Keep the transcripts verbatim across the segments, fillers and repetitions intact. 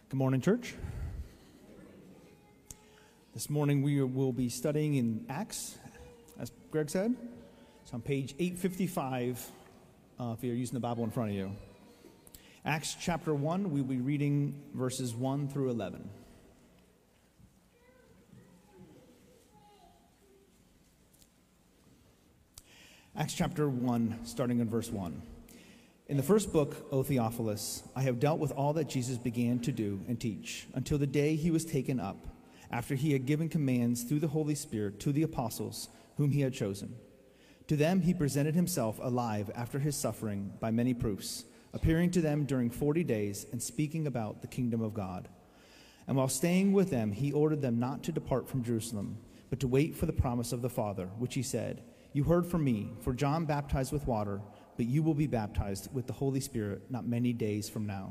Good morning, church. This morning we will be studying in Acts, as Greg said. It's on page eight fifty-five, uh, if you're using the Bible in front of you. Acts chapter one, we'll be reading verses one through eleven. Acts chapter one, starting in verse one. In the first book, O Theophilus, I have dealt with all that Jesus began to do and teach, until the day he was taken up, after he had given commands through the Holy Spirit to the apostles whom he had chosen. To them he presented himself alive after his suffering by many proofs, appearing to them during forty days and speaking about the kingdom of God. And while staying with them, he ordered them not to depart from Jerusalem, but to wait for the promise of the Father, which he said, "You heard from me, for John baptized with water, but you will be baptized with the Holy Spirit not many days from now."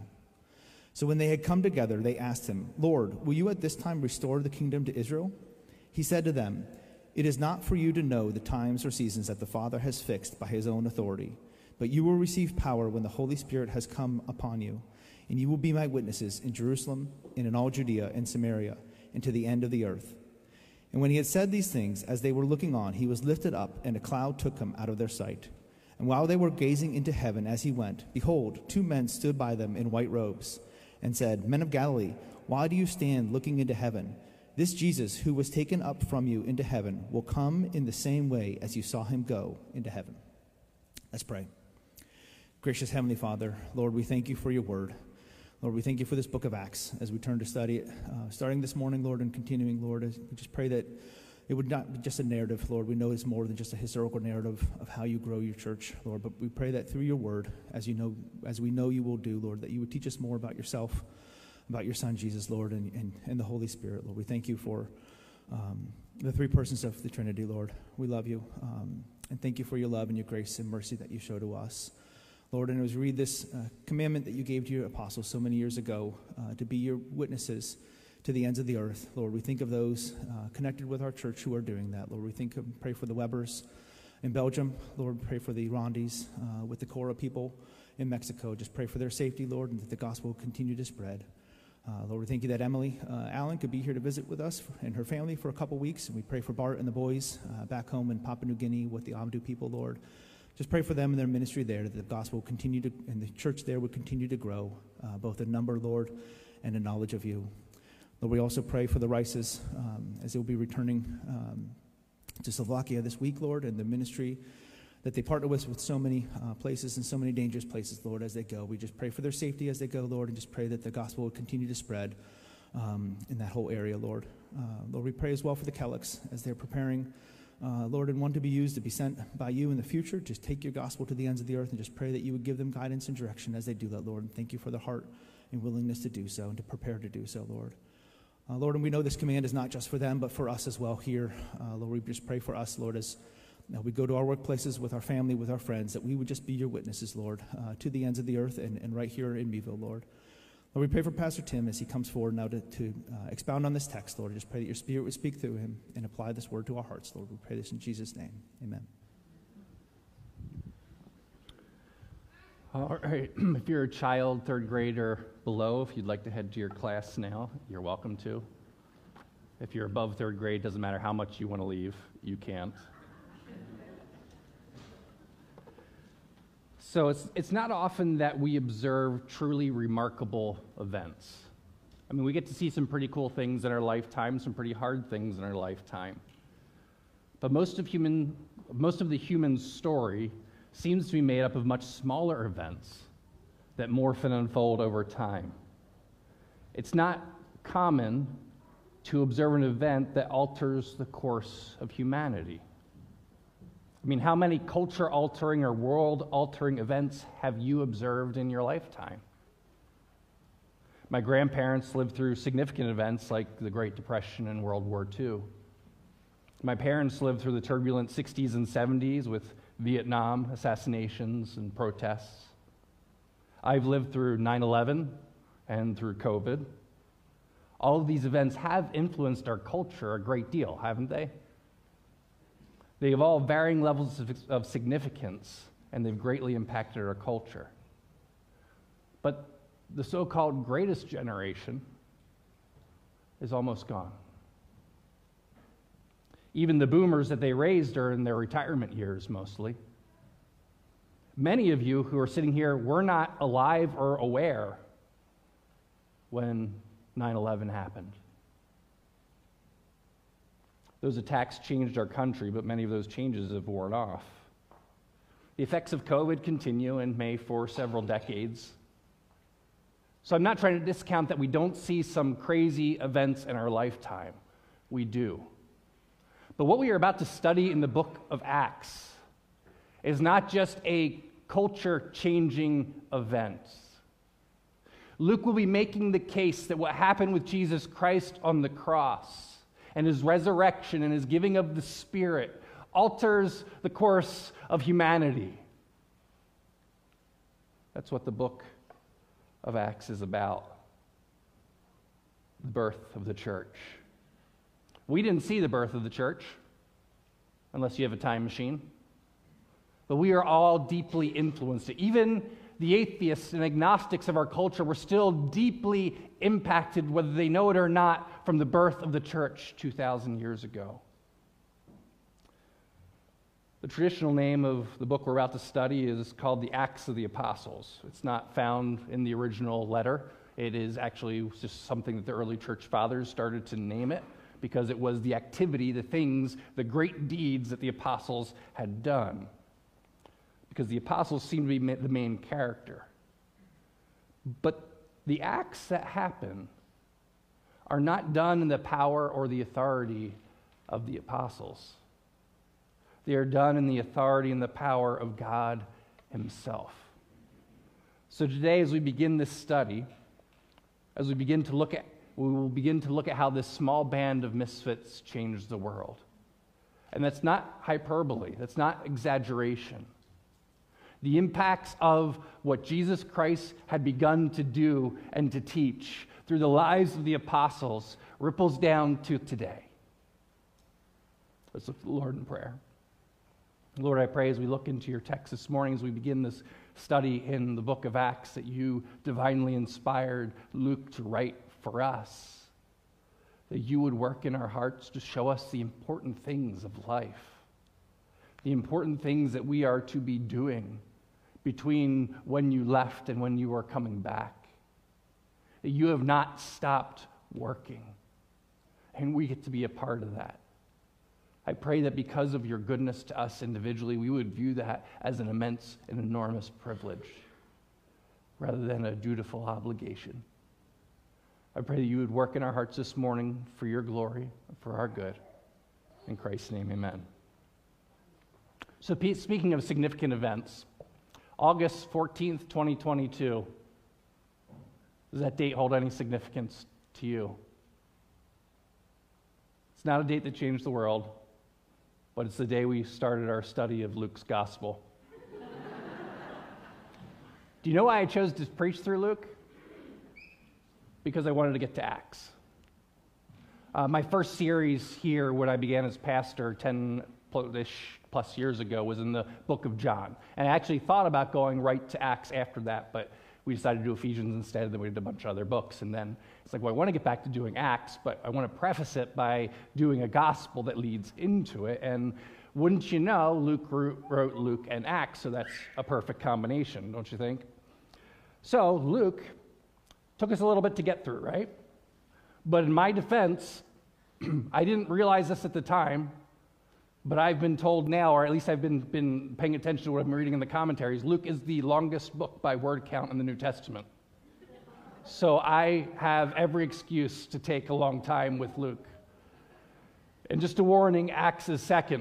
So when they had come together, they asked him, "Lord, will you at this time restore the kingdom to Israel?" He said to them, "It is not for you to know the times or seasons that the Father has fixed by his own authority, but you will receive power when the Holy Spirit has come upon you, and you will be my witnesses in Jerusalem and in all Judea and Samaria and to the end of the earth." And when he had said these things, as they were looking on, he was lifted up, and a cloud took him out of their sight. And while they were gazing into heaven as he went, behold, two men stood by them in white robes, and said, "Men of Galilee, why do you stand looking into heaven? This Jesus, who was taken up from you into heaven, will come in the same way as you saw him go into heaven." Let's pray. Gracious Heavenly Father, Lord, we thank you for your word. Lord, we thank you for this book of Acts as we turn to study it, uh, starting this morning, Lord, and continuing, Lord. As we just pray that it would not be just a narrative, Lord. We know it's more than just a historical narrative of how you grow your church, Lord. But we pray that through your word, as you know, as we know you will do, Lord, that you would teach us more about yourself, about your Son, Jesus, Lord, and, and, and the Holy Spirit, Lord. We thank you for um, the three persons of the Trinity, Lord. We love you, um, and thank you for your love and your grace and mercy that you show to us, Lord. And as we read this uh, commandment that you gave to your apostles so many years ago, uh, to be your witnesses to the ends of the earth, Lord, we think of those uh, connected with our church who are doing that, Lord. We think of, pray for the Webbers in Belgium, Lord. Pray for the Rondis uh, with the Cora people in Mexico. Just pray for their safety, Lord, and that the gospel will continue to spread. Uh, Lord, we thank you that Emily uh, Allen could be here to visit with us and her family for a couple weeks, and we pray for Bart and the boys uh, back home in Papua New Guinea with the Amdu people, Lord. Just pray for them and their ministry there, that the gospel will continue to, and the church there would continue to grow, uh, both in number, Lord, and in knowledge of you. Lord, we also pray for the Rices um, as they will be returning um, to Slovakia this week, Lord, and the ministry that they partner with with so many uh, places and so many dangerous places, Lord, as they go. We just pray for their safety as they go, Lord, and just pray that the gospel will continue to spread um, in that whole area, Lord. Uh, Lord, we pray as well for the Kellicks as they're preparing, uh, Lord, and want to be used to be sent by you in the future. Just take your gospel to the ends of the earth and just pray that you would give them guidance and direction as they do that, Lord. And thank you for their heart and willingness to do so and to prepare to do so, Lord. Uh, Lord, and we know this command is not just for them, but for us as well here. Uh, Lord, we just pray for us, Lord, as uh, we go to our workplaces with our family, with our friends, that we would just be your witnesses, Lord, uh, to the ends of the earth and, and right here in Meadville, Lord. Lord, we pray for Pastor Tim as he comes forward now to, to uh, expound on this text, Lord. Just pray that your Spirit would speak through him and apply this word to our hearts, Lord. We pray this in Jesus' name. Amen. All right, if you're a child, third grade or below, if you'd like to head to your class now, you're welcome to. If you're above third grade, doesn't matter how much you want to leave, you can't. So it's it's not often that we observe truly remarkable events. I mean, we get to see some pretty cool things in our lifetime, some pretty hard things in our lifetime. But most of human, most of the human story seems to be made up of much smaller events that morph and unfold over time. It's not common to observe an event that alters the course of humanity. I mean, how many culture-altering or world-altering events have you observed in your lifetime? My grandparents lived through significant events like the Great Depression and World War Two. My parents lived through the turbulent sixties and seventies with Vietnam assassinations and protests. I've lived through nine eleven and through COVID. All of these events have influenced our culture a great deal, haven't they? They have all varying levels of, of significance, and they've greatly impacted our culture. But the so-called greatest generation is almost gone. Even the boomers that they raised are in their retirement years mostly. Many of you who are sitting here were not alive or aware when nine eleven happened. Those attacks changed our country, but many of those changes have worn off. The effects of COVID continue and may for several decades. So I'm not trying to discount that we don't see some crazy events in our lifetime. We do. But what we are about to study in the book of Acts is not just a culture-changing event. Luke will be making the case that what happened with Jesus Christ on the cross and his resurrection and his giving of the Spirit alters the course of humanity. That's what the book of Acts is about. The birth of the church. We didn't see the birth of the church, unless you have a time machine. But we are all deeply influenced. Even the atheists and agnostics of our culture were still deeply impacted, whether they know it or not, from the birth of the church two thousand years ago. The traditional name of the book we're about to study is called the Acts of the Apostles. It's not found in the original letter. It is actually just something that the early church fathers started to name it because it was the activity, the things, the great deeds that the apostles had done. Because the apostles seem to be the main character. But the acts that happen are not done in the power or the authority of the apostles. They are done in the authority and the power of God himself. So today, as we begin this study, as we begin to look at, we will begin to look at how this small band of misfits changed the world. And that's not hyperbole. That's not exaggeration. The impacts of what Jesus Christ had begun to do and to teach through the lives of the apostles ripples down to today. Let's look to the Lord in prayer. Lord, I pray as we look into your text this morning, as we begin this study in the book of Acts, that you divinely inspired Luke to write for us, that you would work in our hearts to show us the important things of life, the important things that we are to be doing between when you left and when you are coming back, that you have not stopped working, and we get to be a part of that. I pray that because of your goodness to us individually, we would view that as an immense and enormous privilege rather than a dutiful obligation. I pray that you would work in our hearts this morning for your glory, for our good. In Christ's name, amen. So speaking of significant events, August fourteenth, twenty twenty-two, does that date hold any significance to you? It's not a date that changed the world, but it's the day we started our study of Luke's gospel. Do you know why I chose to preach through Luke? Because I wanted to get to Acts. Uh, my first series here, when I began as pastor ten-ish plus years ago, was in the book of John. And I actually thought about going right to Acts after that, but we decided to do Ephesians instead, and then we did a bunch of other books. And then it's like, well, I want to get back to doing Acts, but I want to preface it by doing a gospel that leads into it. And wouldn't you know, Luke wrote Luke and Acts, so that's a perfect combination, don't you think? So Luke took us a little bit to get through, right? But in my defense, I didn't realize this at the time, but I've been told now, or at least I've been, been paying attention to what I've been reading in the commentaries, Luke is the longest book by word count in the New Testament. So I have every excuse to take a long time with Luke. And just a warning, Acts is second.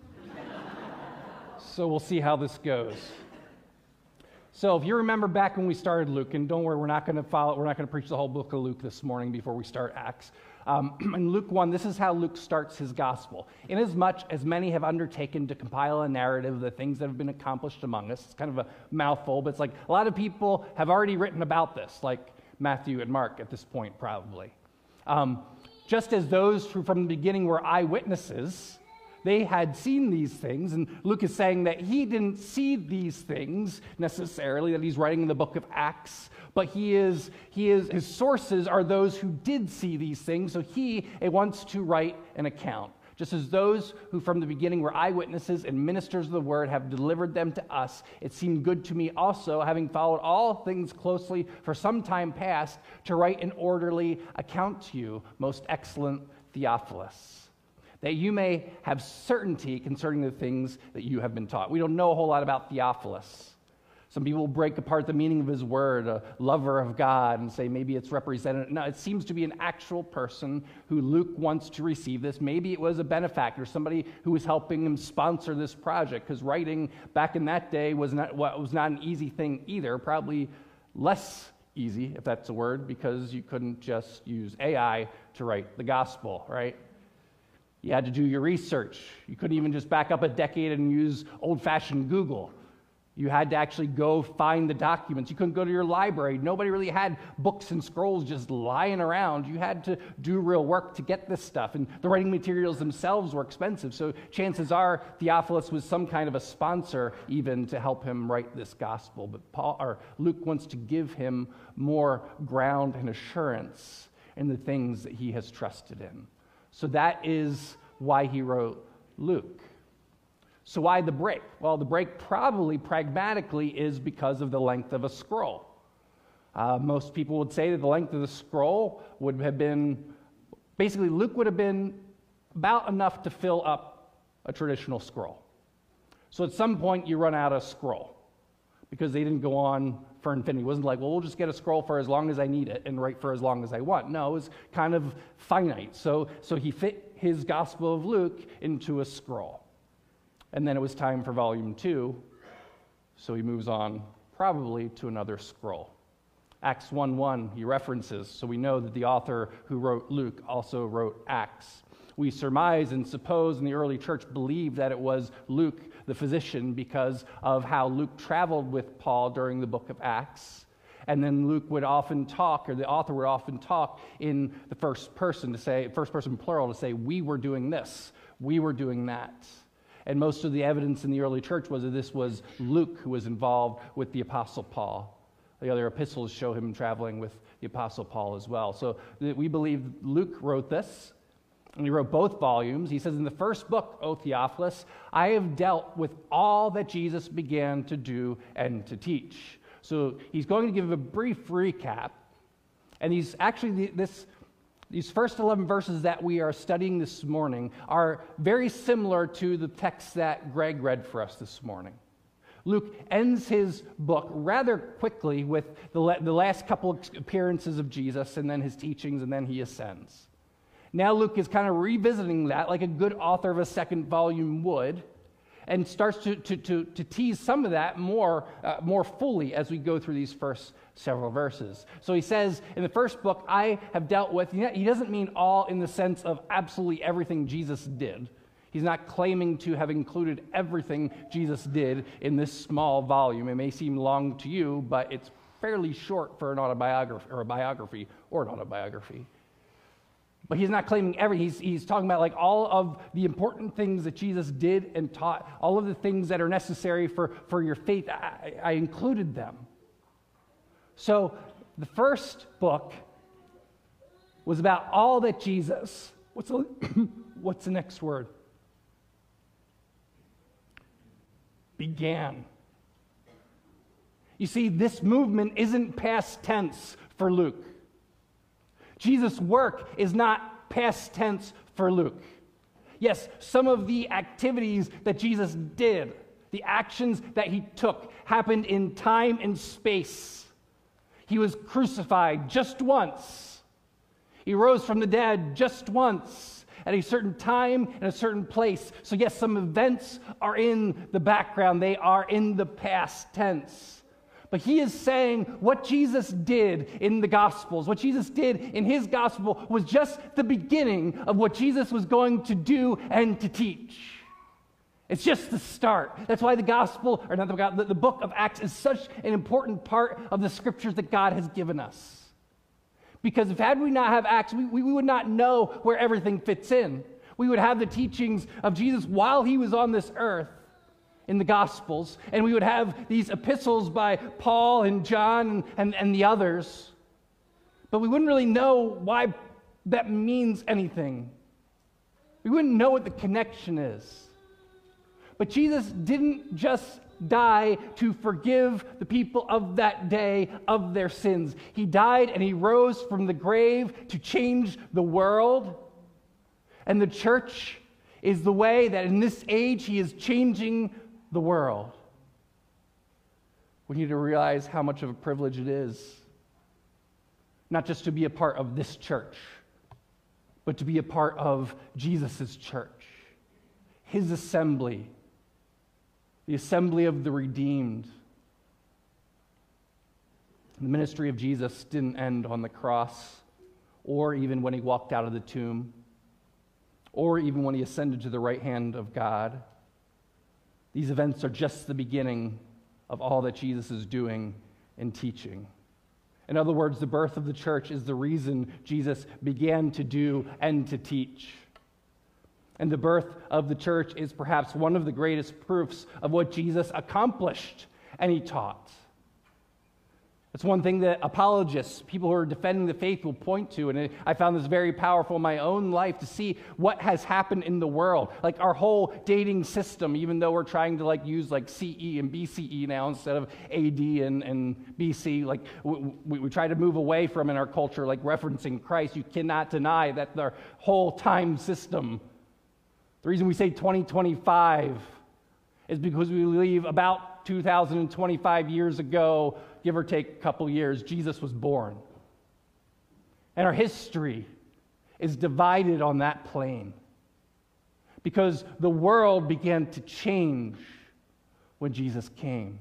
So we'll see how this goes. So if you remember back when we started Luke, and don't worry, we're not going to follow, we're not going to preach the whole book of Luke this morning before we start Acts. Um, in Luke one, this is how Luke starts his gospel. Inasmuch as many have undertaken to compile a narrative of the things that have been accomplished among us. It's kind of a mouthful, but it's like a lot of people have already written about this, like Matthew and Mark at this point, probably. Um, just as those who from the beginning were eyewitnesses, They had seen these things, and Luke is saying that he didn't see these things necessarily, that he's writing in the book of Acts, but he is, he is, his sources are those who did see these things, so he wants to write an account. Just as those who from the beginning were eyewitnesses and ministers of the word have delivered them to us, it seemed good to me also, having followed all things closely for some time past, to write an orderly account to you, most excellent Theophilus, that you may have certainty concerning the things that you have been taught. We don't know a whole lot about Theophilus. Some people break apart the meaning of his word, a lover of God, and say maybe it's represented. No, it seems to be an actual person who Luke wants to receive this. Maybe it was a benefactor, somebody who was helping him sponsor this project, because writing back in that day was not, well, was not an easy thing either, probably less easy, if that's a word, because you couldn't just use A I to write the gospel, right? You had to do your research. You couldn't even just back up a decade and use old-fashioned Google. You had to actually go find the documents. You couldn't go to your library. Nobody really had books and scrolls just lying around. You had to do real work to get this stuff. And the writing materials themselves were expensive. So chances are Theophilus was some kind of a sponsor even to help him write this gospel. But Paul or Luke wants to give him more ground and assurance in the things that he has trusted in. So that is why he wrote Luke. So why the break? Well, the break probably pragmatically is because of the length of a scroll. Uh, most people would say that the length of the scroll would have been, basically Luke would have been about enough to fill up a traditional scroll. So at some point you run out of scroll because they didn't go on for infinity. It wasn't like, well, we'll just get a scroll for as long as I need it and write for as long as I want. No, it was kind of finite. So, so he fit his Gospel of Luke into a scroll. And then it was time for volume two, so he moves on probably to another scroll. Acts one one, he references, so we know that the author who wrote Luke also wrote Acts. We surmise and suppose in the early church believed that it was Luke, the physician, because of how Luke traveled with Paul during the book of Acts. And then Luke would often talk, or the author would often talk in the first person to say, first person plural, to say, we were doing this, we were doing that. And most of the evidence in the early church was that this was Luke who was involved with the Apostle Paul. The other epistles show him traveling with the Apostle Paul as well. So we believe Luke wrote this, and he wrote both volumes. He says in the first book, O Theophilus, I have dealt with all that Jesus began to do and to teach. So he's going to give a brief recap. And he's actually, this... These first eleven verses that we are studying this morning are very similar to the text that Greg read for us this morning. Luke ends his book rather quickly with the, la- the last couple of appearances of Jesus and then his teachings, and then he ascends. Now Luke is kind of revisiting that like a good author of a second volume would, and starts to, to, to, to tease some of that more, uh, more fully as we go through these first several verses. So he says, in the first book, I have dealt with, he doesn't mean all in the sense of absolutely everything Jesus did. He's not claiming to have included everything Jesus did in this small volume. It may seem long to you, but it's fairly short for an autobiography, or a biography, or an autobiography. But he's not claiming every, he's, he's talking about like all of the important things that Jesus did and taught, all of the things that are necessary for, for your faith. I, I included them. So the first book was about all that Jesus, what's the, what's the next word? Began. You see, this movement isn't past tense for Luke. Jesus' work is not past tense for Luke. Yes, some of the activities that Jesus did, the actions that he took, happened in time and space. He was crucified just once. He rose from the dead just once at a certain time and a certain place. So yes, some events are in the background. They are in the past tense. But he is saying what Jesus did in the Gospels, what Jesus did in his Gospel was just the beginning of what Jesus was going to do and to teach. It's just the start. That's why the Gospel, or not the Gospel, the book of Acts is such an important part of the Scriptures that God has given us. Because if had we not have Acts, we, we would not know where everything fits in. We would have the teachings of Jesus while he was on this earth in the Gospels, and we would have these epistles by Paul and John and, and, and the others, but we wouldn't really know why that means anything. We wouldn't know what the connection is. But Jesus didn't just die to forgive the people of that day of their sins. He died and he rose from the grave to change the world. And the church is the way that in this age he is changing the world. We need to realize how much of a privilege it is, not just to be a part of this church, but to be a part of Jesus' church, his assembly, the assembly of the redeemed. The ministry of Jesus didn't end on the cross, or even when he walked out of the tomb, or even when he ascended to the right hand of God. These events are just the beginning of all that Jesus is doing and teaching. In other words, the birth of the church is the reason Jesus began to do and to teach. And the birth of the church is perhaps one of the greatest proofs of what Jesus accomplished and he taught. It's one thing that apologists, people who are defending the faith, will point to, and I found this very powerful in my own life to see what has happened in the world. Like our whole dating system, even though we're trying to like use like C E and B C E now instead of A D and, and B C, like we, we, we try to move away from in our culture, like referencing Christ. You cannot deny that their whole time system. The reason we say twenty twenty-five is because we believe about two thousand twenty-five years ago, give or take a couple years, Jesus was born. And our history is divided on that plane because the world began to change when Jesus came.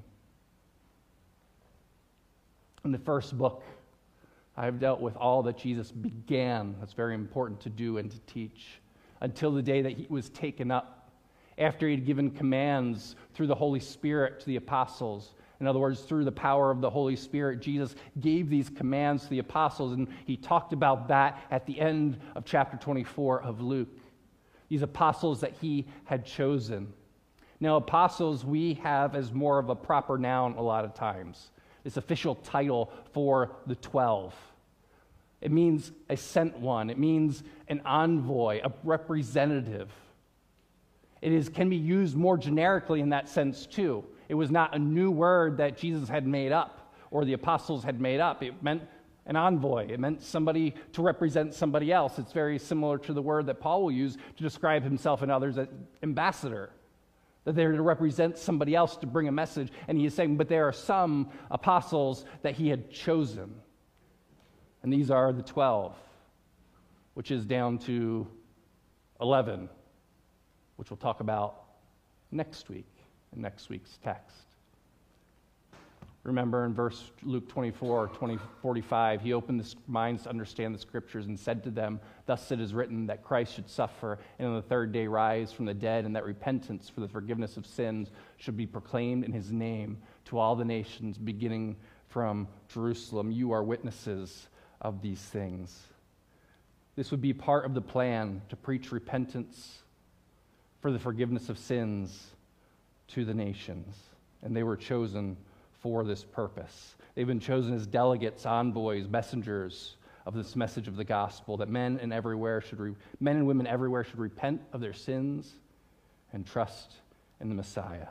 In the first book, I've dealt with all that Jesus began. That's very important to do and to teach until the day that he was taken up. After he'd given commands through the Holy Spirit to the apostles. In other words, through the power of the Holy Spirit, Jesus gave these commands to the apostles, and he talked about that at the end of chapter twenty-four of Luke. These apostles that he had chosen. Now, apostles we have as more of a proper noun a lot of times. This official title for the twelve. It means a sent one. It means an envoy, a representative. It is, can be used more generically in that sense too. It was not a new word that Jesus had made up or the apostles had made up. It meant an envoy. It meant somebody to represent somebody else. It's very similar to the word that Paul will use to describe himself and others as ambassador. That they're to represent somebody else to bring a message. And he is saying, but there are some apostles that he had chosen. And these are the twelve, which is down to eleven. Which we'll talk about next week, in next week's text. Remember in verse Luke twenty-four, twenty, forty-five, he opened the minds to understand the scriptures and said to them, thus it is written that Christ should suffer and on the third day rise from the dead, and that repentance for the forgiveness of sins should be proclaimed in his name to all the nations, beginning from Jerusalem. You are witnesses of these things. This would be part of the plan to preach repentance for the forgiveness of sins to the nations. And they were chosen for this purpose. They've been chosen as delegates, envoys, messengers of this message of the gospel, that men and everywhere should re- men and women everywhere should repent of their sins and trust in the Messiah.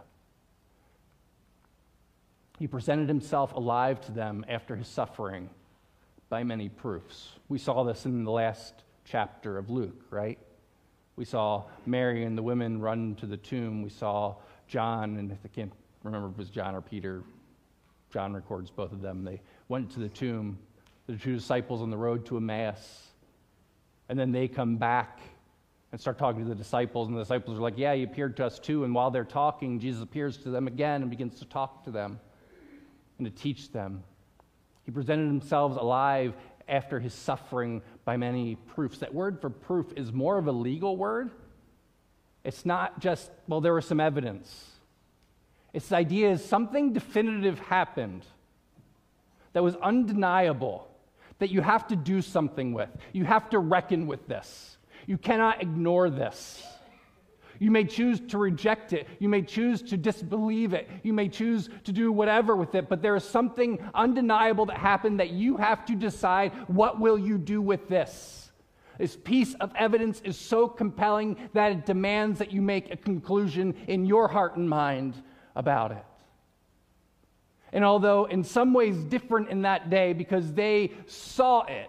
He presented himself alive to them after his suffering by many proofs. We saw this in the last chapter of Luke, right? We saw Mary and the women run to the tomb. We saw John, and I can't remember if it was John or Peter. John records both of them. They went to the tomb, the two disciples on the road to Emmaus. And then they come back and start talking to the disciples. And the disciples are like, yeah, he appeared to us too. And while they're talking, Jesus appears to them again and begins to talk to them and to teach them. He presented himself alive after his suffering by many proofs. That word for proof is more of a legal word. It's not just, well, there was some evidence. Its idea is something definitive happened that was undeniable, that you have to do something with. You have to reckon with this. You cannot ignore this. You may choose to reject it. You may choose to disbelieve it. You may choose to do whatever with it, but there is something undeniable that happened that you have to decide, what will you do with this? This piece of evidence is so compelling that it demands that you make a conclusion in your heart and mind about it. And although in some ways different in that day because they saw it,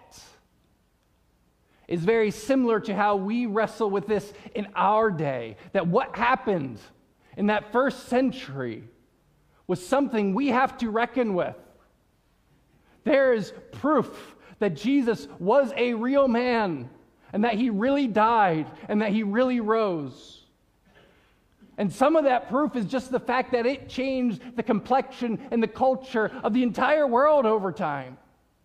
is very similar to how we wrestle with this in our day. That what happened in that first century was something we have to reckon with. There is proof that Jesus was a real man and that he really died and that he really rose. And some of that proof is just the fact that it changed the complexion and the culture of the entire world over time.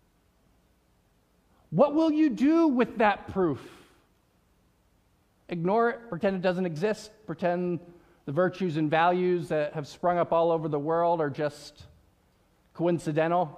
What will you do with that proof? Ignore it, pretend it doesn't exist, pretend the virtues and values that have sprung up all over the world are just coincidental?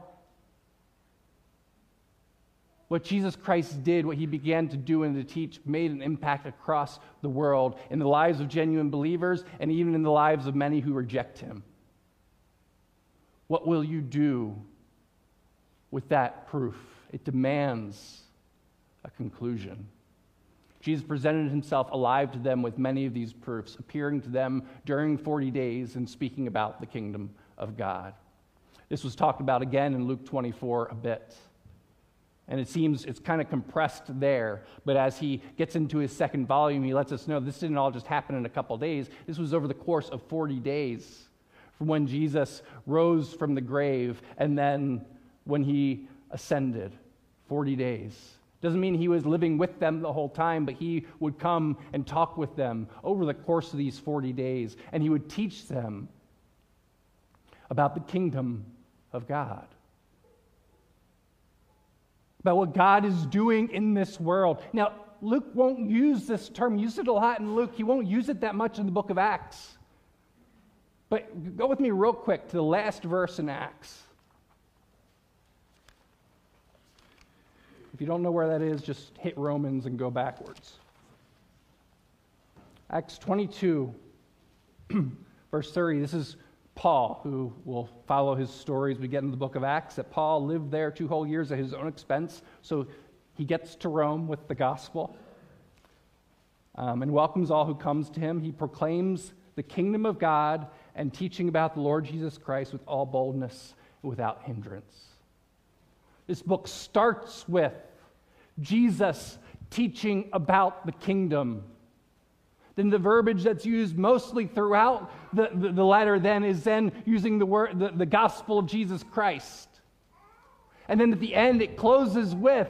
What Jesus Christ did, what he began to do and to teach, made an impact across the world in the lives of genuine believers and even in the lives of many who reject him. What will you do with that proof? It demands a conclusion. Jesus presented himself alive to them with many of these proofs, appearing to them during forty days and speaking about the kingdom of God. This was talked about again in Luke twenty-four a bit. And it seems it's kind of compressed there, but as he gets into his second volume, he lets us know this didn't all just happen in a couple days. This was over the course of forty days, from when Jesus rose from the grave and then when he ascended. forty days. Doesn't mean he was living with them the whole time, but he would come and talk with them over the course of these forty days, and he would teach them about the kingdom of God, about what God is doing in this world. Now, Luke won't use this term. He used it a lot in Luke. He won't use it that much in the book of Acts. But go with me real quick to the last verse in Acts. If you don't know where that is, just hit Romans and go backwards. Acts twenty-two, verse thirty. This is Paul, who will follow his story as we get into the book of Acts, that Paul lived there two whole years at his own expense. So he gets to Rome with the gospel um, and welcomes all who comes to him. He proclaims the kingdom of God and teaching about the Lord Jesus Christ with all boldness and without hindrance. This book starts with Jesus teaching about the kingdom. Then the verbiage that's used mostly throughout the, the, the letter then is then using the word, the, the gospel of Jesus Christ. And then at the end it closes with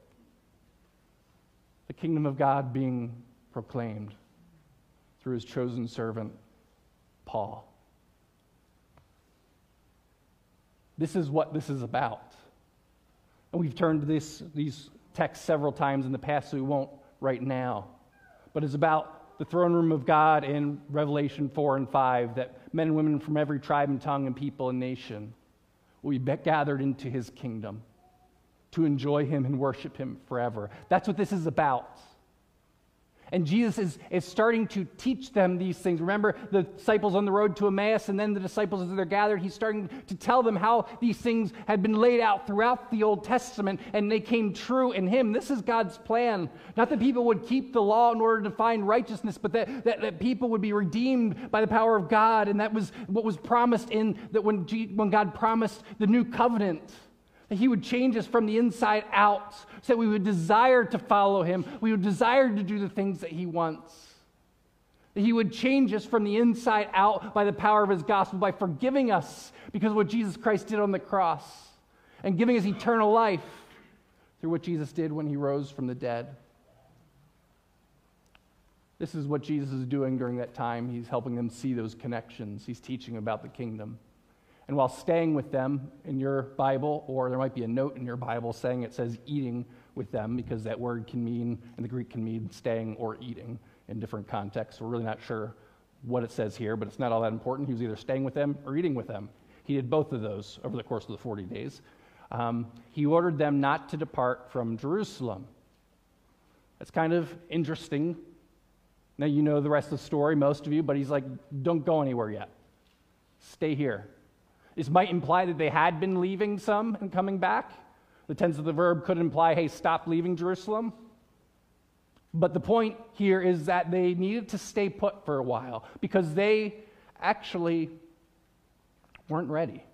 the kingdom of God being proclaimed through his chosen servant, Paul. This is what this is about. And we've turned to this, these texts several times in the past, so we won't right now. But it's about the throne room of God in Revelation four and five, that men and women from every tribe and tongue and people and nation will be gathered into his kingdom to enjoy him and worship him forever. That's what this is about. And Jesus is, is starting to teach them these things. Remember the disciples on the road to Emmaus, and then the disciples as they're gathered, he's starting to tell them how these things had been laid out throughout the Old Testament, and they came true in him. This is God's plan. Not that people would keep the law in order to find righteousness, but that, that, that people would be redeemed by the power of God. And that was what was promised in that when, G, when God promised the new covenant, that he would change us from the inside out so that we would desire to follow him. We would desire to do the things that he wants. That he would change us from the inside out by the power of his gospel, by forgiving us because of what Jesus Christ did on the cross and giving us eternal life through what Jesus did when he rose from the dead. This is what Jesus is doing during that time. He's helping them see those connections. He's teaching about the kingdom. And while staying with them in your Bible, or there might be a note in your Bible saying it says eating with them, because that word can mean, in the Greek can mean staying or eating in different contexts. We're really not sure what it says here, but it's not all that important. He was either staying with them or eating with them. He did both of those over the course of the forty days. Um, he ordered them not to depart from Jerusalem. That's kind of interesting. Now you know the rest of the story, most of you, but he's like, don't go anywhere yet. Stay here. This might imply that they had been leaving some and coming back. The tense of the verb could imply, hey, stop leaving Jerusalem. But the point here is that they needed to stay put for a while because they actually weren't ready.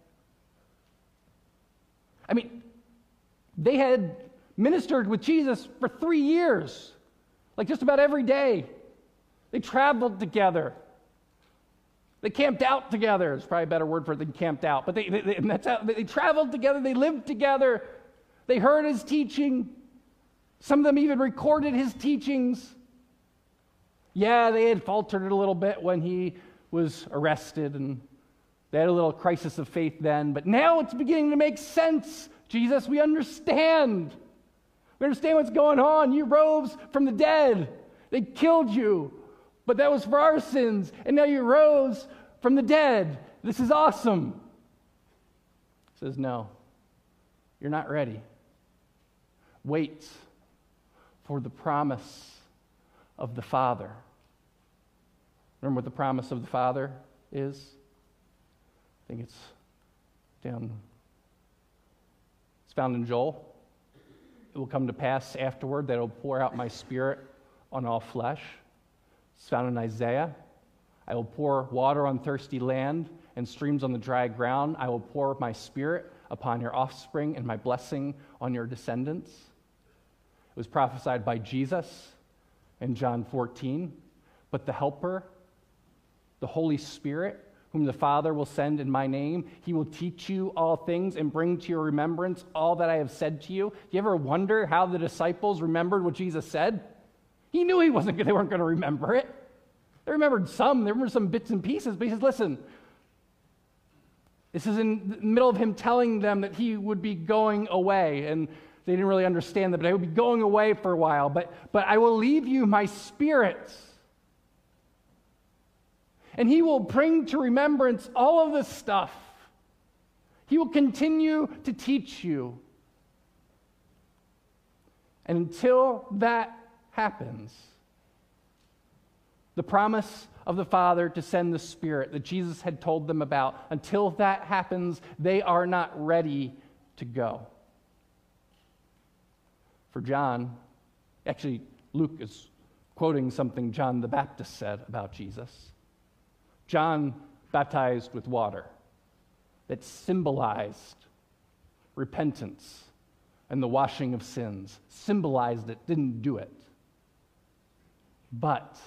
I mean, they had ministered with Jesus for three years, like just about every day. They traveled together. They camped out together. It's probably a better word for it than camped out. But they, they, they, that's how, they traveled together. They lived together. They heard his teaching. Some of them even recorded his teachings. Yeah, they had faltered a little bit when he was arrested, and they had a little crisis of faith then. But now it's beginning to make sense. Jesus, we understand. We understand what's going on. You rose from the dead. They killed you. But that was for our sins. And now you rose from the dead. This is awesome. He says, no, you're not ready. Wait for the promise of the Father. Remember what the promise of the Father is? I think it's down, it's found in Joel. It will come to pass afterward that I will pour out my Spirit on all flesh. It's found in Isaiah. I will pour water on thirsty land and streams on the dry ground. I will pour my Spirit upon your offspring and my blessing on your descendants. It was prophesied by Jesus in John fourteen. But the Helper, the Holy Spirit, whom the Father will send in my name, he will teach you all things and bring to your remembrance all that I have said to you. Do you ever wonder how the disciples remembered what Jesus said? He knew he wasn't, they weren't going to remember it. They remembered some, they remembered some bits and pieces, but he says, listen, this is in the middle of him telling them that he would be going away, and they didn't really understand that, but I would be going away for a while, but, but I will leave you my Spirit. And he will bring to remembrance all of this stuff. He will continue to teach you. And until that happens, the promise of the Father to send the Spirit that Jesus had told them about, until that happens, they are not ready to go. For John, actually, Luke is quoting something John the Baptist said about Jesus. John baptized with water that symbolized repentance and the washing of sins. Symbolized it, didn't do it. But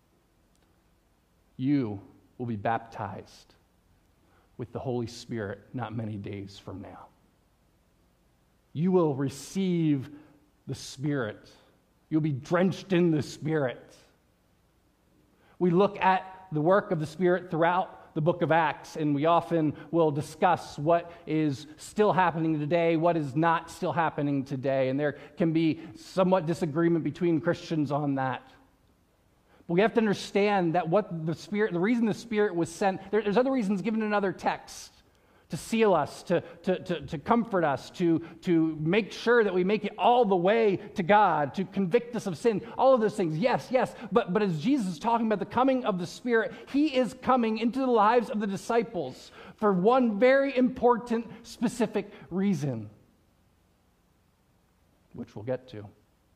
you will be baptized with the Holy Spirit not many days from now. You will receive the Spirit. You'll be drenched in the Spirit. We look at the work of the Spirit throughout the book of Acts, and we often will discuss what is still happening today, what is not still happening today, and there can be somewhat disagreement between Christians on that. But we have to understand that what the Spirit, the reason the Spirit was sent, there, there's other reasons given in other texts, to seal us, to, to, to, to comfort us, to, to make sure that we make it all the way to God, to convict us of sin, all of those things. Yes, yes, but, but as Jesus is talking about the coming of the Spirit, he is coming into the lives of the disciples for one very important, specific reason, which we'll get to.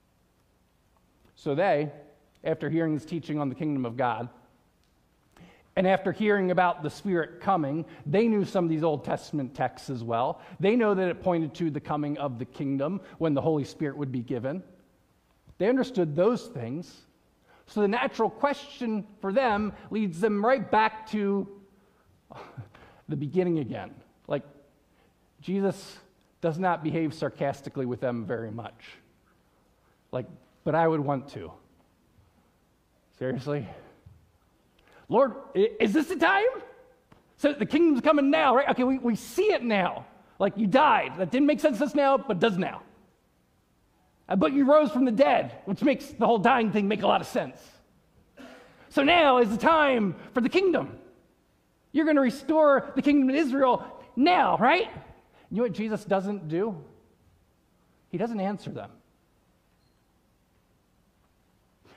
So they, after hearing this teaching on the kingdom of God, and after hearing about the Spirit coming, they knew some of these Old Testament texts as well. They know that it pointed to the coming of the kingdom when the Holy Spirit would be given. They understood those things. So the natural question for them leads them right back to the beginning again. Like, Jesus does not behave sarcastically with them very much. Like, but I would want to. Seriously? Lord, is this the time? So the kingdom's coming now, right? Okay, we, we see it now. Like, you died. That didn't make sense to us now, but does now. But you rose from the dead, which makes the whole dying thing make a lot of sense. So now is the time for the kingdom. You're going to restore the kingdom in Israel now, right? You know what Jesus doesn't do? He doesn't answer them.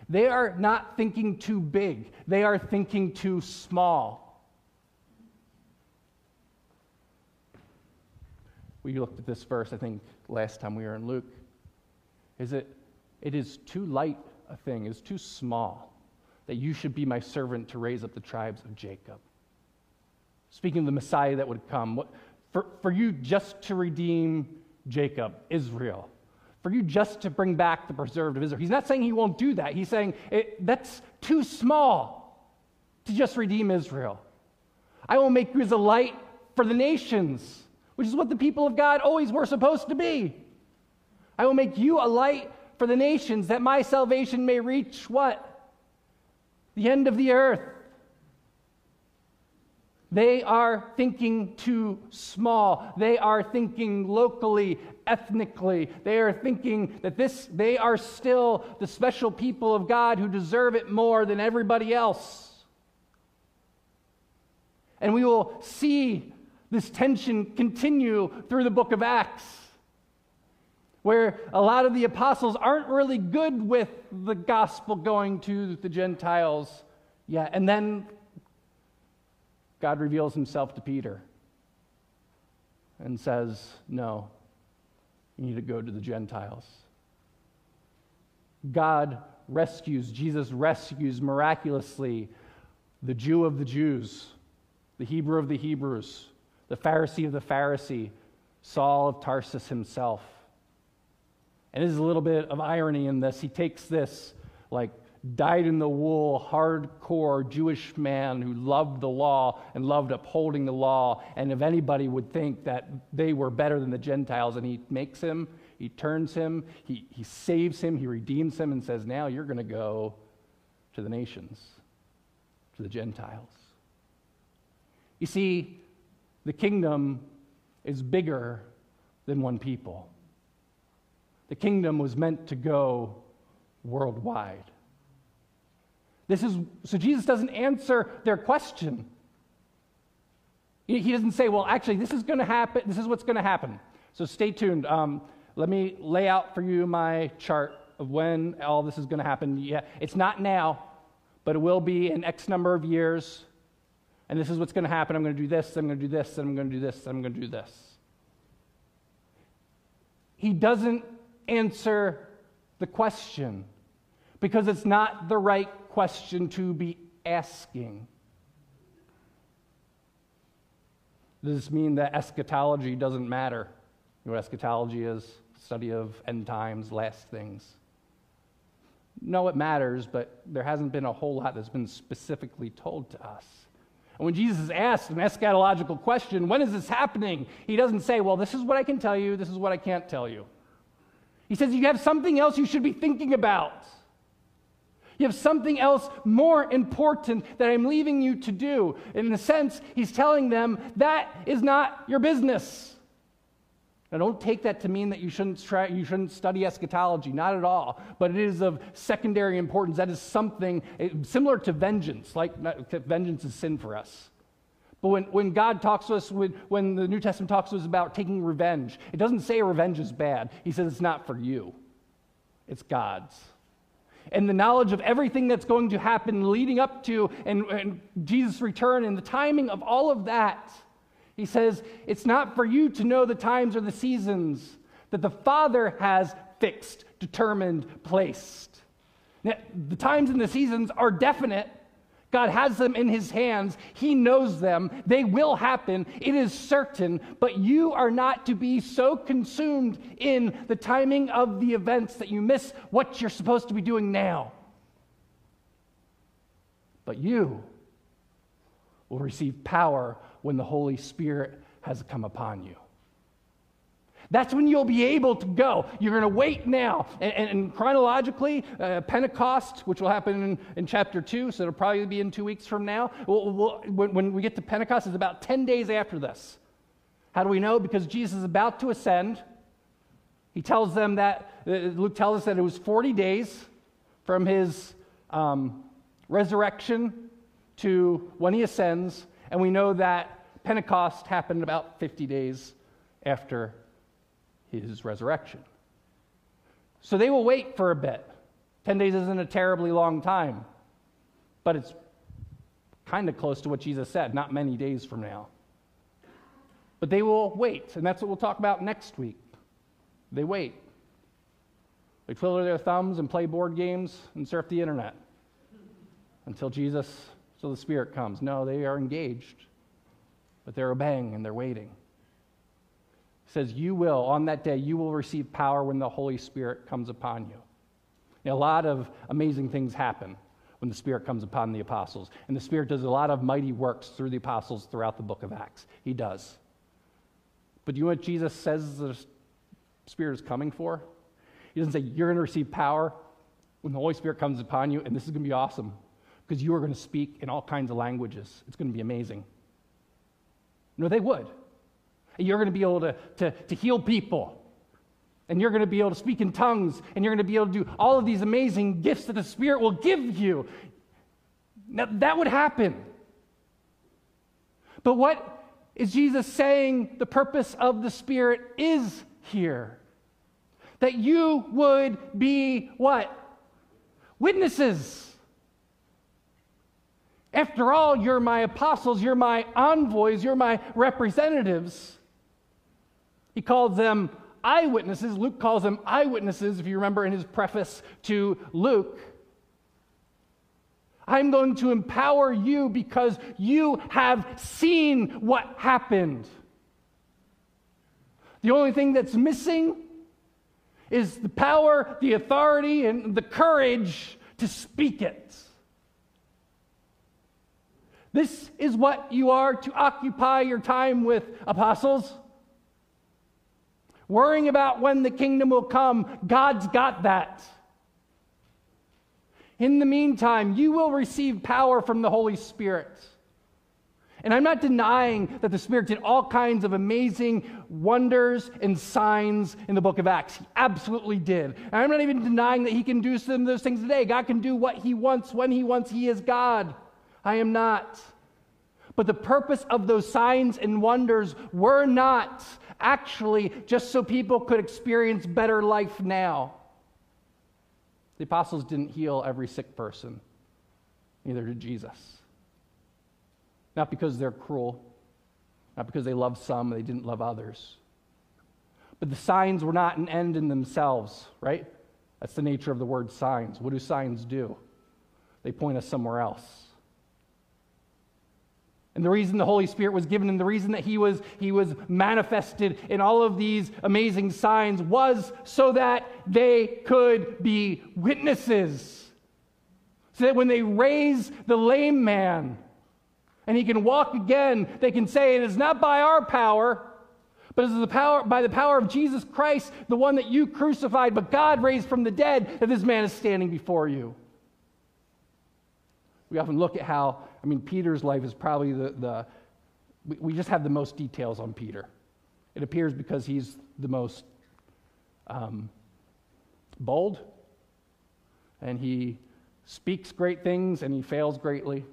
They are not thinking too big. They are thinking too small. We looked at this verse, I think, last time we were in Luke. Is it, it is too light a thing, it is too small, that you should be my servant to raise up the tribes of Jacob. Speaking of the Messiah that would come, what, for, for you just to redeem Jacob, Israel, for you just to bring back the preserved of Israel. He's not saying he won't do that. He's saying it, that's too small to just redeem Israel. I will make you as a light for the nations, which is what the people of God always were supposed to be. I will make you a light for the nations, that my salvation may reach what? The end of the earth. They are thinking too small. They are thinking locally, ethnically. They are thinking that this, they are still the special people of God who deserve it more than everybody else. And we will see this tension continue through the book of Acts, where a lot of the apostles aren't really good with the gospel going to the Gentiles yet. And then God reveals himself to Peter and says, no, you need to go to the Gentiles. God rescues, Jesus rescues miraculously the Jew of the Jews, the Hebrew of the Hebrews, the Pharisee of the Pharisee, Saul of Tarsus himself. And there's a little bit of irony in this. He takes this, like, dyed-in-the-wool, hardcore Jewish man who loved the law and loved upholding the law, and if anybody would think that they were better than the Gentiles, and he makes him, he turns him, he, he saves him, he redeems him, and says, now you're going to go to the nations, to the Gentiles. You see, the kingdom is bigger than one people. The kingdom was meant to go worldwide. This is so Jesus doesn't answer their question. He, he doesn't say, well, actually, this is going to happen. This is what's going to happen. So stay tuned. Um, let me lay out for you my chart of when all this is going to happen. Yeah, it's not now, but it will be in X number of years. And this is what's going to happen. I'm going to do this, I'm going to do this, I'm going to do this, I'm going to do this. He doesn't answer the question because it's not the right question to be asking. Does this mean that eschatology doesn't matter? You know what eschatology is? Study of end times, last things. No, it matters, but there hasn't been a whole lot that's been specifically told to us. And when Jesus is asked an eschatological question, when is this happening? He doesn't say, well, this is what I can tell you, this is what I can't tell you. He says, you have something else you should be thinking about. You have something else more important that I'm leaving you to do. In a sense, he's telling them that is not your business. Now, don't take that to mean that you shouldn't try, you shouldn't study eschatology, not at all. But it is of secondary importance. That is something similar to vengeance, like not, vengeance is sin for us. But when, when God talks to us, when, when the New Testament talks to us about taking revenge, it doesn't say revenge is bad. He says it's not for you. It's God's. And the knowledge of everything that's going to happen leading up to and, and Jesus' return and the timing of all of that, he says, it's not for you to know the times or the seasons that the Father has fixed, determined, placed. Now, the times and the seasons are definite. God has them in his hands. He knows them. They will happen. It is certain. But you are not to be so consumed in the timing of the events that you miss what you're supposed to be doing now. But you will receive power when the Holy Spirit has come upon you. That's when you'll be able to go. You're going to wait now. And, and, and chronologically, uh, Pentecost, which will happen in, in chapter two, so it'll probably be in two weeks from now. We'll, we'll, when, when we get to Pentecost, it's about ten days after this. How do we know? Because Jesus is about to ascend. He tells them that, uh, Luke tells us that it was forty days from his um, resurrection to when he ascends. And we know that Pentecost happened about fifty days after his resurrection. So they will wait for a bit. Ten days isn't a terribly long time, but it's kind of close to what Jesus said, not many days from now. But they will wait, and that's what we'll talk about next week. They wait. They twiddle their thumbs and play board games and surf the internet until Jesus, so the Spirit comes. No, they are engaged, but they're obeying and they're waiting. It says, you will, on that day, you will receive power when the Holy Spirit comes upon you. Now, a lot of amazing things happen when the Spirit comes upon the apostles, and the Spirit does a lot of mighty works through the apostles throughout the book of Acts. He does. But you know what Jesus says the Spirit is coming for? He doesn't say, you're going to receive power when the Holy Spirit comes upon you, and this is going to be awesome, because you are going to speak in all kinds of languages. It's going to be amazing. No, they would. And you're going to be able to, to, to heal people, and you're going to be able to speak in tongues, and you're going to be able to do all of these amazing gifts that the Spirit will give you. Now, that would happen. But what is Jesus saying the purpose of the Spirit is here? That you would be what? Witnesses. After all, you're my apostles, you're my envoys, you're my representatives. He calls them eyewitnesses. Luke calls them eyewitnesses, if you remember in his preface to Luke. I'm going to empower you because you have seen what happened. The only thing that's missing is the power, the authority, and the courage to speak it. This is what you are to occupy your time with, apostles. Worrying about when the kingdom will come, God's got that. In the meantime, you will receive power from the Holy Spirit. And I'm not denying that the Spirit did all kinds of amazing wonders and signs in the book of Acts. He absolutely did. And I'm not even denying that he can do some of those things today. God can do what he wants, when he wants. He is God. I am not. But the purpose of those signs and wonders were not actually just so people could experience better life now. The apostles didn't heal every sick person. Neither did Jesus. Not because they're cruel, not because they loved some and they didn't love others. But the signs were not an end in themselves, right? That's the nature of the word signs. What do signs do? They point us somewhere else. And the reason the Holy Spirit was given and the reason that he was, he was manifested in all of these amazing signs was so that they could be witnesses. So that when they raise the lame man and he can walk again, they can say, it is not by our power, but it is the power, by the power of Jesus Christ, the one that you crucified, but God raised from the dead, that this man is standing before you. We often look at how, I mean, Peter's life is probably the, the we, we just have the most details on Peter. It appears because he's the most um, bold, and he speaks great things, and he fails greatly.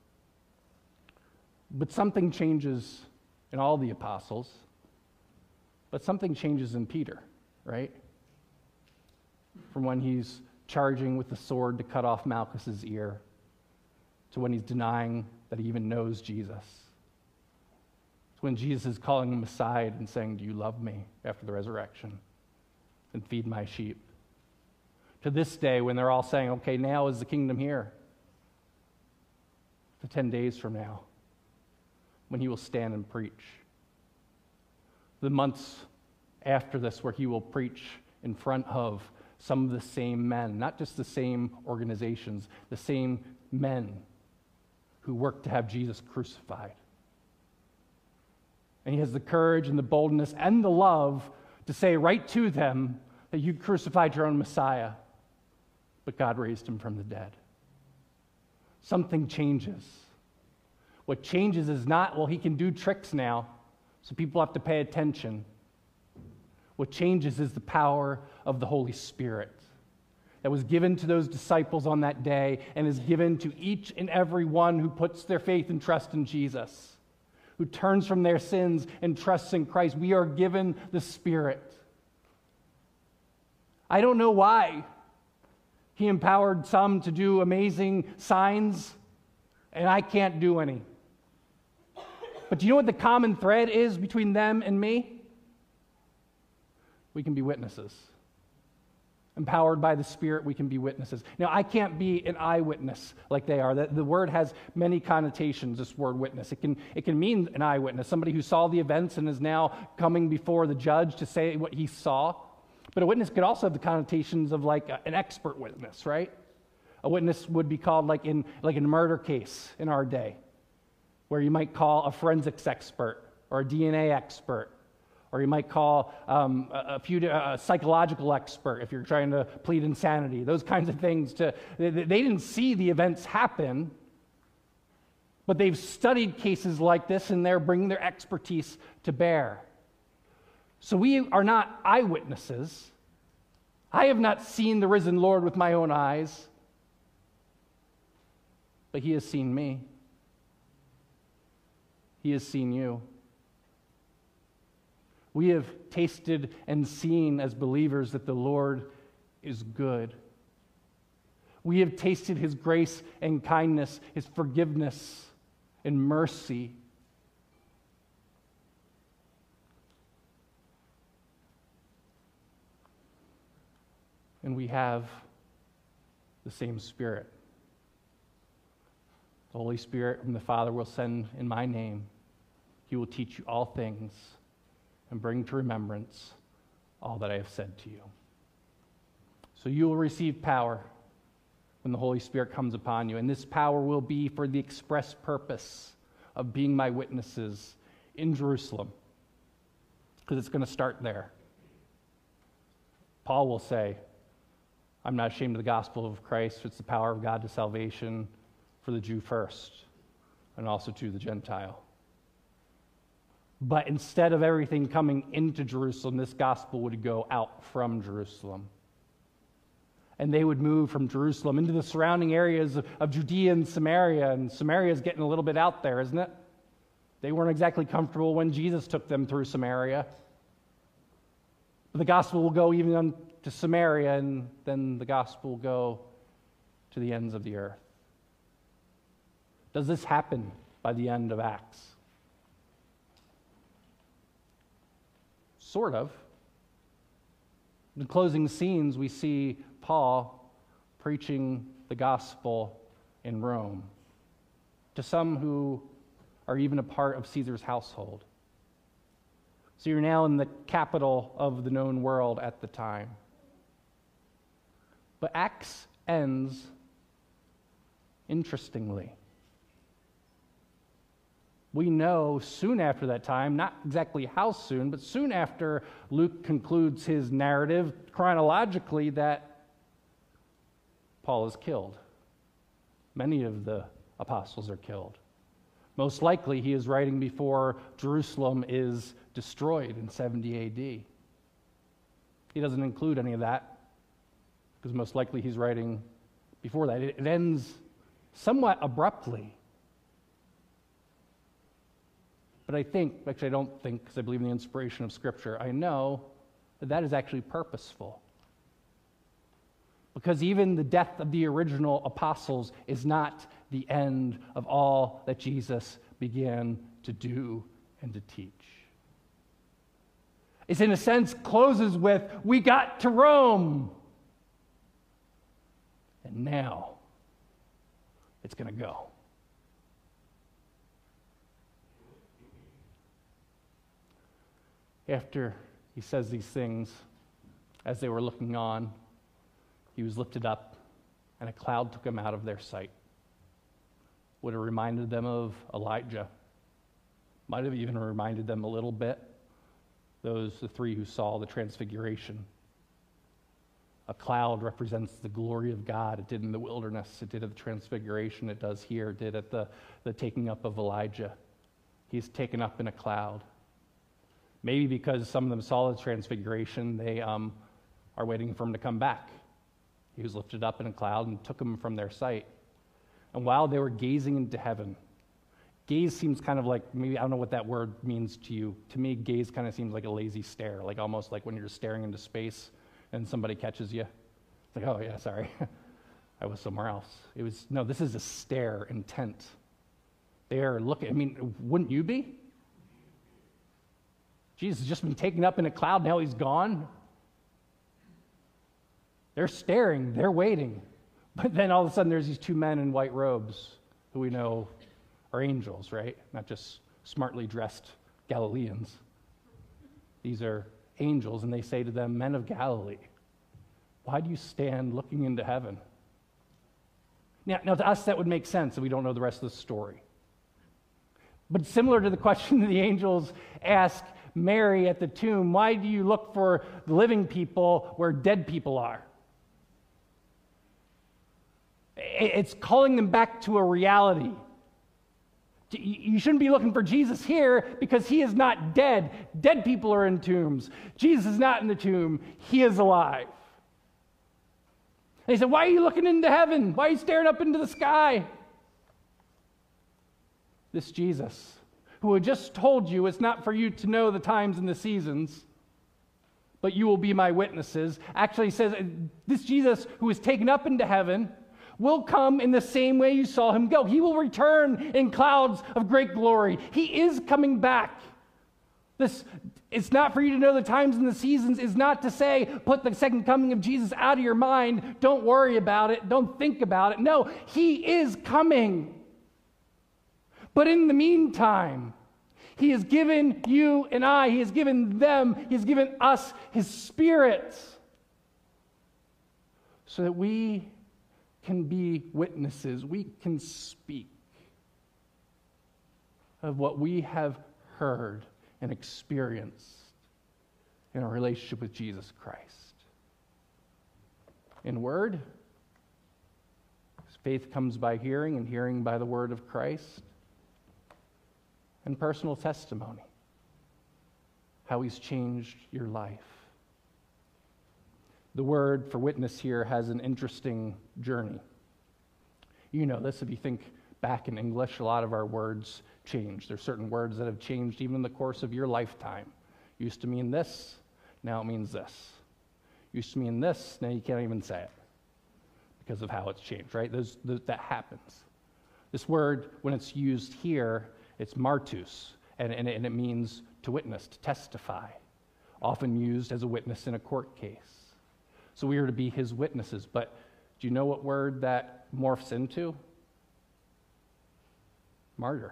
But something changes in all the apostles, but something changes in Peter, right? From when he's charging with the sword to cut off Malchus's ear, to when he's denying that he even knows Jesus. It's when Jesus is calling him aside and saying, do you love me after the resurrection? Then feed my sheep. To this day, when they're all saying, okay, now is the kingdom here. To ten days from now, when he will stand and preach. The months after this, where he will preach in front of some of the same men, not just the same organizations, the same men who worked to have Jesus crucified. And he has the courage and the boldness and the love to say right to them that you crucified your own Messiah, but God raised him from the dead. Something changes. What changes is not, well, he can do tricks now, so people have to pay attention. What changes is the power of the Holy Spirit that was given to those disciples on that day and is given to each and every one who puts their faith and trust in Jesus, who turns from their sins and trusts in Christ. We are given the Spirit. I don't know why He empowered some to do amazing signs, and I can't do any. But do you know what the common thread is between them and me? We can be witnesses. Empowered by the Spirit, we can be witnesses. Now, I can't be an eyewitness like they are. The, the word has many connotations, this word witness. It can, it can mean an eyewitness, somebody who saw the events and is now coming before the judge to say what he saw. But a witness could also have the connotations of like a, an expert witness, right? A witness would be called like in, like in a murder case in our day, where you might call a forensics expert or a D N A expert. Or you might call um, a, a, few, a psychological expert if you're trying to plead insanity. Those kinds of things. To they, they didn't see the events happen, but they've studied cases like this and they're bringing their expertise to bear. So we are not eyewitnesses. I have not seen the risen Lord with my own eyes, but he has seen me. He has seen you. We have tasted and seen as believers that the Lord is good. We have tasted his grace and kindness, his forgiveness and mercy. And we have the same Spirit. The Holy Spirit whom the Father will send in my name. He will teach you all things and bring to remembrance all that I have said to you. So you will receive power when the Holy Spirit comes upon you, and this power will be for the express purpose of being my witnesses in Jerusalem, because it's going to start there. Paul will say, I'm not ashamed of the gospel of Christ. It's the power of God to salvation for the Jew first, and also to the Gentile. But instead of everything coming into Jerusalem, this gospel would go out from Jerusalem. And they would move from Jerusalem into the surrounding areas of, of Judea and Samaria. And Samaria is getting a little bit out there, isn't it? They weren't exactly comfortable when Jesus took them through Samaria. But the gospel will go even on to Samaria, and then the gospel will go to the ends of the earth. Does this happen by the end of Acts? Sort of. In the closing scenes, we see Paul preaching the gospel in Rome to some who are even a part of Caesar's household. So you're now in the capital of the known world at the time. But Acts ends interestingly. We know soon after that time, not exactly how soon, but soon after Luke concludes his narrative chronologically, that Paul is killed. Many of the apostles are killed. Most likely he is writing before Jerusalem is destroyed in seventy A D. He doesn't include any of that, because most likely he's writing before that. It ends somewhat abruptly. But I think, actually I don't think, because I believe in the inspiration of Scripture, I know that that is actually purposeful. Because even the death of the original apostles is not the end of all that Jesus began to do and to teach. It, in a sense, closes with, we got to Rome. And now it's going to go. After he says these things, as they were looking on, he was lifted up, and a cloud took him out of their sight. Would have reminded them of Elijah. Might have even reminded them a little bit, those, the three who saw the transfiguration. A cloud represents the glory of God. It did in the wilderness. It did at the transfiguration. It does here. It did at the, the taking up of Elijah. He's taken up in a cloud. Maybe because some of them saw the transfiguration, they um, are waiting for him to come back. He was lifted up in a cloud and took them from their sight. And while they were gazing into heaven, gaze seems kind of like, maybe, I don't know what that word means to you. To me, gaze kind of seems like a lazy stare, like almost like when you're just staring into space and somebody catches you. It's like, oh yeah, sorry. I was somewhere else. It was, no, this is a stare intent. They are looking, I mean, wouldn't you be? Jesus has just been taken up in a cloud, now he's gone. They're staring, they're waiting. But then all of a sudden there's these two men in white robes who we know are angels, right? Not just smartly dressed Galileans. These are angels, and they say to them, men of Galilee, why do you stand looking into heaven? Now, now to us that would make sense if we don't know the rest of the story. But similar to the question the angels ask Mary at the tomb, why do you look for living people where dead people are? It's calling them back to a reality. You shouldn't be looking for Jesus here because he is not dead. Dead people are in tombs. Jesus is not in the tomb. He is alive. And he said, why are you looking into heaven? Why are you staring up into the sky? This Jesus, who had just told you it's not for you to know the times and the seasons, but you will be my witnesses, actually says, this Jesus who was taken up into heaven will come in the same way you saw him go. He will return in clouds of great glory. He is coming back. This, it's not for you to know the times and the seasons, is not to say, put the second coming of Jesus out of your mind. Don't worry about it. Don't think about it. No, he is coming. But in the meantime, he has given you and I, he has given them, he has given us his Spirit so that we can be witnesses. We can speak of what we have heard and experienced in our relationship with Jesus Christ. In word, faith comes by hearing, and hearing by the word of Christ. And personal testimony, how he's changed your life. The word for witness here has an interesting journey. You know this if you think back in English, a lot of our words change. There's certain words that have changed even in the course of your lifetime. Used to mean this, now it means this. Used to mean this, now you can't even say it because of how it's changed, right? Those, those, that happens. This word, when it's used here, it's martus, and, and, and it means to witness, to testify, often used as a witness in a court case. So we are to be his witnesses, but do you know what word that morphs into? Martyr.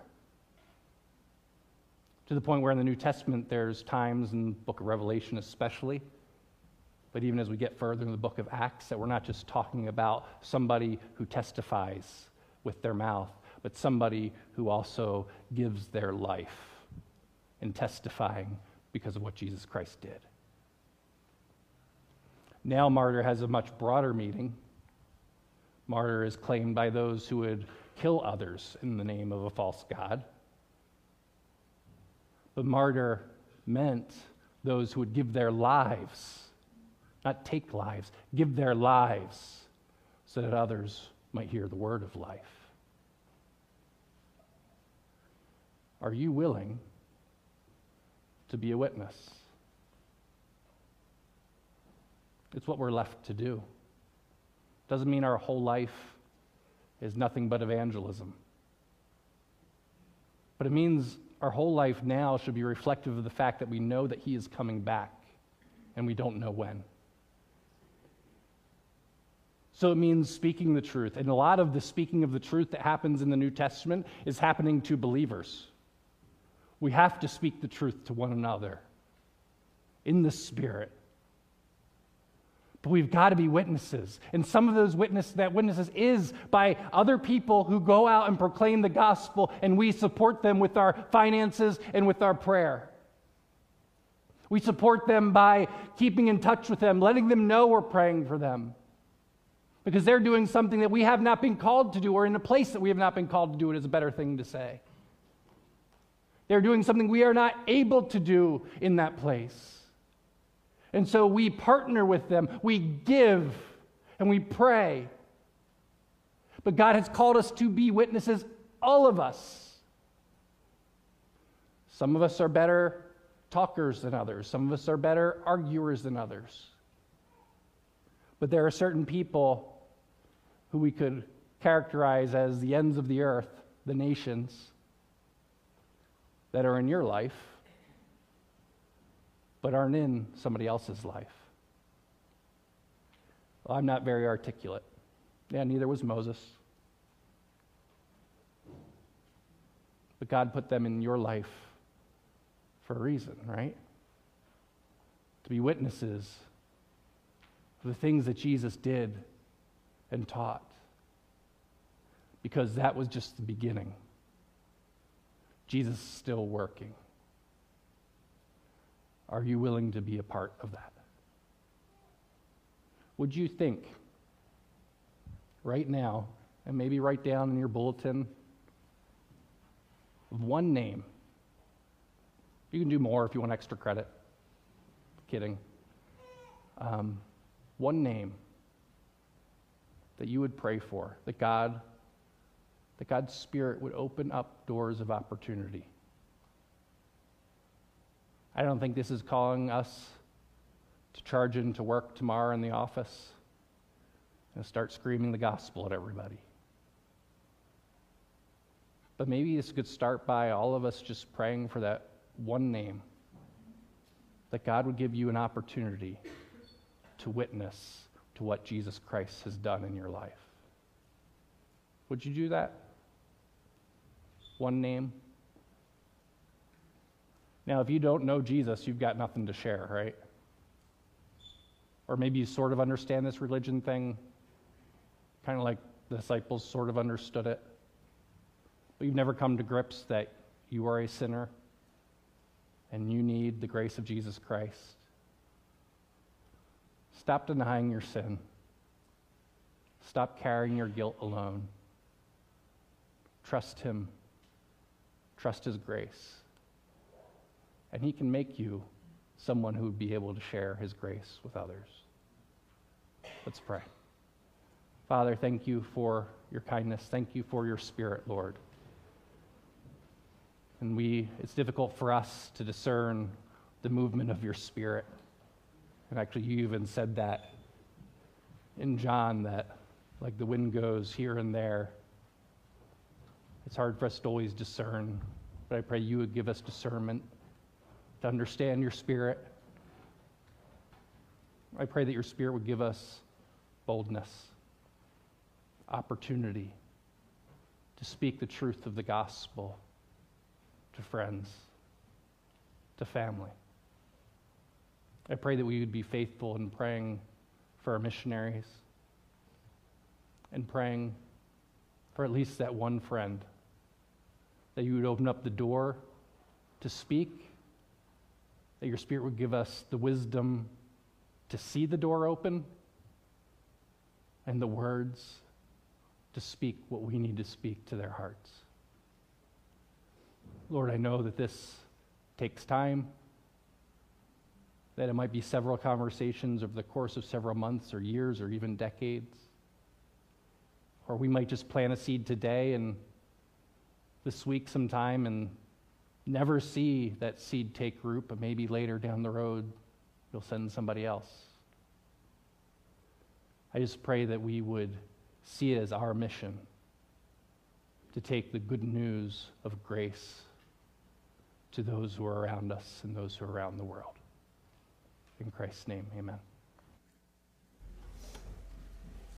To the point where in the New Testament there's times, in the book of Revelation especially, but even as we get further in the book of Acts, that we're not just talking about somebody who testifies with their mouth, but somebody who also gives their life in testifying because of what Jesus Christ did. Now, martyr has a much broader meaning. Martyr is claimed by those who would kill others in the name of a false god. But martyr meant those who would give their lives, not take lives, give their lives so that others might hear the word of life. Are you willing to be a witness? It's what we're left to do. Doesn't mean our whole life is nothing but evangelism. But it means our whole life now should be reflective of the fact that we know that he is coming back, and we don't know when. So it means speaking the truth. And a lot of the speaking of the truth that happens in the New Testament is happening to believers. We have to speak the truth to one another in the Spirit. But we've got to be witnesses. And some of those witness that witnesses is by other people who go out and proclaim the gospel, and we support them with our finances and with our prayer. We support them by keeping in touch with them, letting them know we're praying for them. Because they're doing something that we have not been called to do, or in a place that we have not been called to do, it is a better thing to say. They're doing something we are not able to do in that place. And so we partner with them, we give, and we pray. But God has called us to be witnesses, all of us. Some of us are better talkers than others. Some of us are better arguers than others. But there are certain people who we could characterize as the ends of the earth, the nations that are in your life, but aren't in somebody else's life. Well, I'm not very articulate. Yeah, neither was Moses. But God put them in your life for a reason, right? To be witnesses of the things that Jesus did and taught. Because that was just the beginning. Jesus is still working. Are you willing to be a part of that? Would you think right now, and maybe write down in your bulletin, of one name? You can do more if you want extra credit. Kidding. Um, one name that you would pray for, that God, that God's Spirit would open up doors of opportunity. I don't think this is calling us to charge into work tomorrow in the office and start screaming the gospel at everybody. But maybe this could start by all of us just praying for that one name, that God would give you an opportunity to witness to what Jesus Christ has done in your life. Would you do that? One name? Now, if you don't know Jesus, you've got nothing to share, right? Or maybe you sort of understand this religion thing, kind of like the disciples sort of understood it. But you've never come to grips that you are a sinner and you need the grace of Jesus Christ. Stop denying your sin. Stop carrying your guilt alone. Trust Him. Trust His grace. And He can make you someone who would be able to share His grace with others. Let's pray. Father, thank you for your kindness. Thank you for your Spirit, Lord. And we, it's difficult for us to discern the movement of your Spirit. And actually, you even said that in John, that like the wind goes here and there, it's hard for us to always discern. But I pray you would give us discernment to understand your Spirit. I pray that your Spirit would give us boldness, opportunity to speak the truth of the gospel to friends, to family. I pray that we would be faithful in praying for our missionaries and praying for at least that one friend, that you would open up the door to speak, that your Spirit would give us the wisdom to see the door open and the words to speak what we need to speak to their hearts. Lord, I know that this takes time, that it might be several conversations over the course of several months or years or even decades. Or we might just plant a seed today and this week sometime and never see that seed take root, but maybe later down the road you'll send somebody else. I just pray that we would see it as our mission to take the good news of grace to those who are around us and those who are around the world. In Christ's name, amen.